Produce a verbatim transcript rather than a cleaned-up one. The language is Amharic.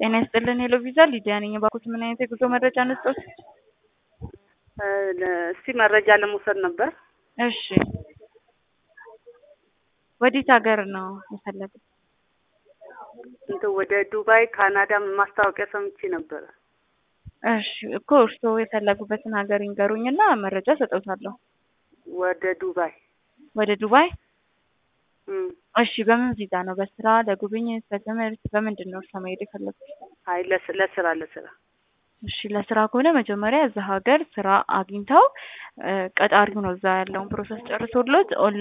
ጤና ይስጥልን ሄሎ ቪዛ ሊዲያ ነኝ። ባኩት ምን አይነት የጉዞ መረጃ ነጥቶት? እስቲ መረጃ ለመውሰድ ነበር። እሺ ወዴት ሀገር ነው የፈለጉት? እንት ወደ ዱባይ ካናዳ ማስታወቂያ ሰምቼ ነበር። እሺ እኮ እርስዎ የፈለጉበትን ሀገር ይንገሩኝና መረጃ ሰጠውታለሁ። ወደ ዱባይ ወደ ዱባይ? እም እሺ በምን ቪዛ ነው? በስራ ለጉብኝት፣ በትምህርት፣ በምንድን ነው እርስዎ መሄድ የፈለጉት? አይ ለስራ ለስራ እሺ ለስራ ከሆነ መጀመሪያ እዛ ሀገር ስራ አግኝተው ቀጣሪው ነው እዛ ያለውን ፕሮሰስ ጨርሶልዎት